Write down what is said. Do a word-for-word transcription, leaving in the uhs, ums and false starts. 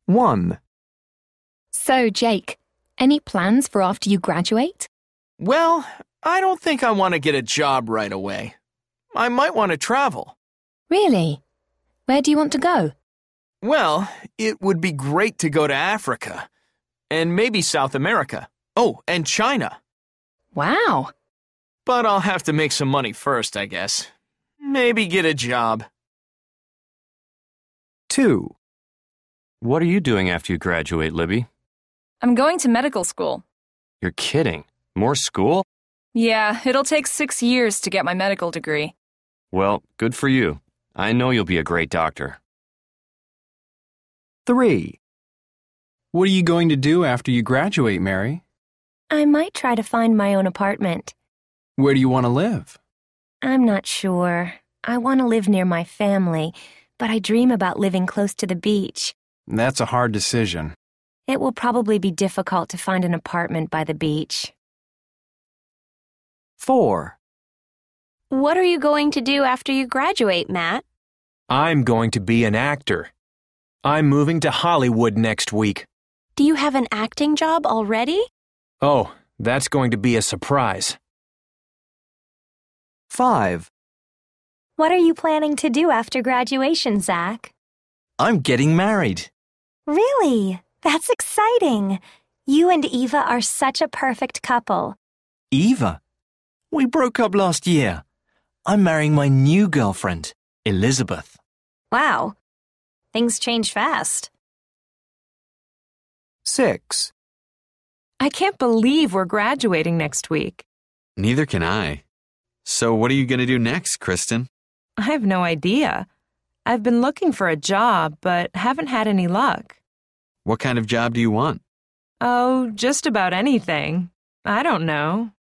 one. So, Jake, any plans for after you graduate? Well, I don't think I want to get a job right away. I might want to travel. Really? Where do you want to go? Well, it would be great to go to Africa. And maybe South America. Oh, and China. Wow. But I'll have to make some money first, I guess. Maybe get a job. two. What are you doing after you graduate, Libby? I'm going to medical school. You're kidding. More school? Yeah, it'll take six years to get my medical degree. Well, good for you. I know you'll be a great doctor. three. What are you going to do after you graduate, Mary? I might try to find my own apartment. Where do you want to live? I'm not sure. I want to live near my family, but I dream about living close to the beach. That's a hard decision. It will probably be difficult to find an apartment by the beach. four. What are you going to do after you graduate, Matt? I'm going to be an actor. I'm moving to Hollywood next week. Do you have an acting job already? Oh, that's going to be a surprise. five. What are you planning to do after graduation, Zach? I'm getting married. Really? That's exciting. You and Eva are such a perfect couple. Eva? We broke up last year. I'm marrying my new girlfriend, Elizabeth. Wow. Things change fast. six. I can't believe we're graduating next week. Neither can I. So what are you going to do next, Kristen? I have no idea. I've been looking for a job, but haven't had any luck. What kind of job do you want? Oh, just about anything. I don't know.